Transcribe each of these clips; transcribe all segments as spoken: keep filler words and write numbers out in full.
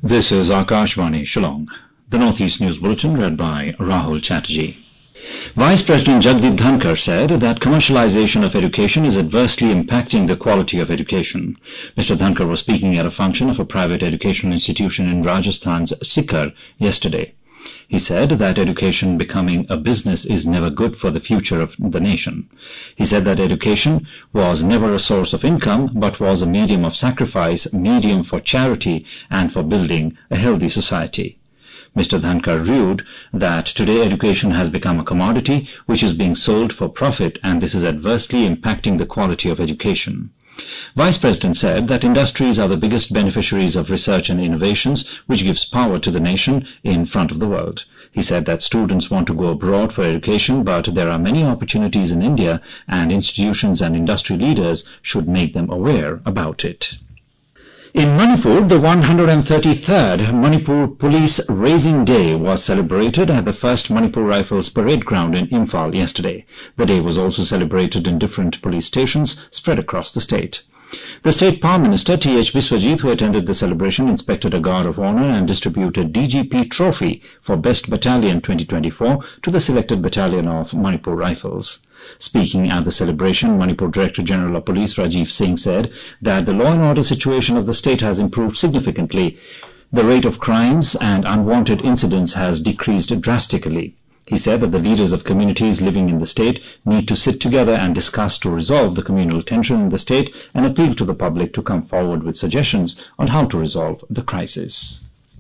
This is Akashvani, Shillong. The Northeast News Bulletin read by Rahul Chatterjee. Vice President Jagdeep Dhankar said that commercialization of education is adversely impacting the quality of education. Mister Dhankar was speaking at a function of a private educational institution in Rajasthan's Sikar yesterday. He said that education becoming a business is never good for the future of the nation. He said that education was never a source of income, but was a medium of sacrifice, medium for charity, and for building a healthy society. Mister Dhankar rued that today education has become a commodity which is being sold for profit, and this is adversely impacting the quality of education. Vice President said that industries are the biggest beneficiaries of research and innovations, which gives power to the nation in front of the world. He said that students want to go abroad for education, but there are many opportunities in India, and institutions and industry leaders should make them aware about it. In Manipur, the one hundred thirty-third Manipur Police Raising Day was celebrated at the first Manipur Rifles Parade Ground in Imphal yesterday. The day was also celebrated in different police stations spread across the state. The State Power Minister T H Biswajit, who attended the celebration, inspected a guard of honor and distributed D G P Trophy for Best Battalion twenty twenty-four to the selected battalion of Manipur Rifles. Speaking at the celebration, Manipur Director General of Police Rajiv Singh said that the law and order situation of the state has improved significantly. The rate of crimes and unwanted incidents has decreased drastically. He said that the leaders of communities living in the state need to sit together and discuss to resolve the communal tension in the state and appeal to the public to come forward with suggestions on how to resolve the crisis.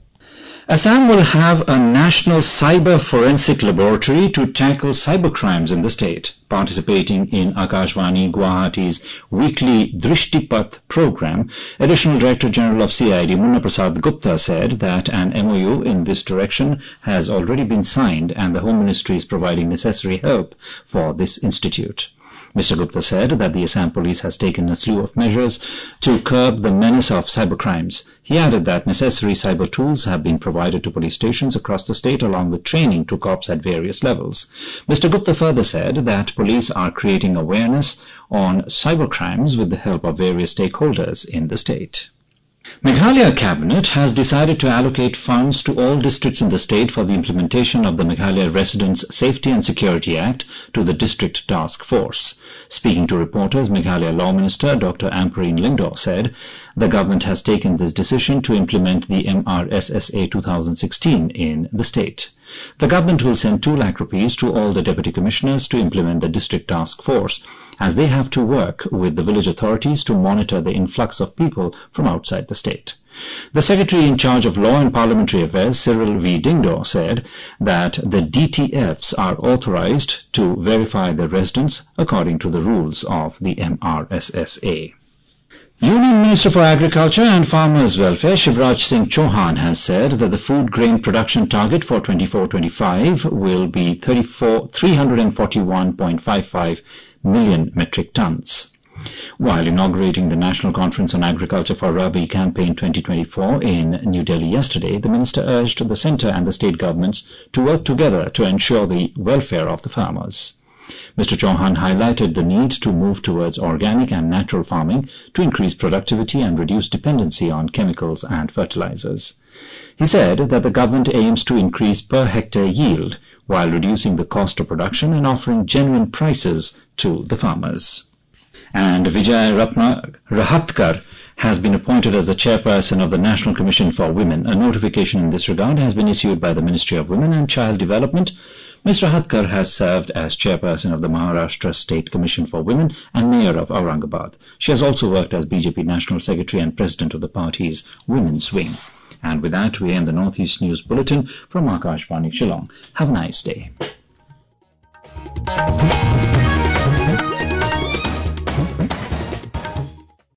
Assam will have a national cyber forensic laboratory to tackle cybercrimes in the state. Participating in Akashvani Guwahati's weekly Drishtipath program, Additional Director General of C I D Munna Prasad Gupta said that an M O U in this direction has already been signed and the Home Ministry is providing necessary help for this institute. Mister Gupta said that the Assam Police has taken a slew of measures to curb the menace of cybercrimes. He added that necessary cyber tools have been provided to police stations across the state along with training to cops at various levels. Mister Gupta further said that police are creating awareness on cybercrimes with the help of various stakeholders in the state. Meghalaya Cabinet has decided to allocate funds to all districts in the state for the implementation of the Meghalaya Residents Safety and Security Act to the District Task Force. Speaking to reporters, Meghalaya Law Minister Doctor Ampareen Lyngdoh said the government has taken this decision to implement the M R S S A two thousand sixteen in the state. The government will send two lakh rupees to all the deputy commissioners to implement the district task force, as they have to work with the village authorities to monitor the influx of people from outside the state. The Secretary in charge of Law and Parliamentary Affairs, Cyril V. Dingdo, said that the D T Fs are authorized to verify the residents according to the rules of the M R S S A. Union Minister for Agriculture and Farmers' Welfare Shivraj Singh Chauhan has said that the food grain production target for twenty-four twenty-five will be three hundred forty-one point five five million metric tons. While inaugurating the National Conference on Agriculture for Rabi Campaign twenty twenty-four in New Delhi yesterday, the minister urged the centre and the state governments to work together to ensure the welfare of the farmers. Mister Chauhan highlighted the need to move towards organic and natural farming to increase productivity and reduce dependency on chemicals and fertilizers. He said that the government aims to increase per hectare yield while reducing the cost of production and offering genuine prices to the farmers. And Vijay Ratna Rahatkar has been appointed as the chairperson of the National Commission for Women. A notification in this regard has been issued by the Ministry of Women and Child Development. Miz Rahatkar has served as chairperson of the Maharashtra State Commission for Women and mayor of Aurangabad. She has also worked as B J P National Secretary and president of the party's Women's Wing. And with that, we end the Northeast News Bulletin from Akashvani Shillong. Have a nice day.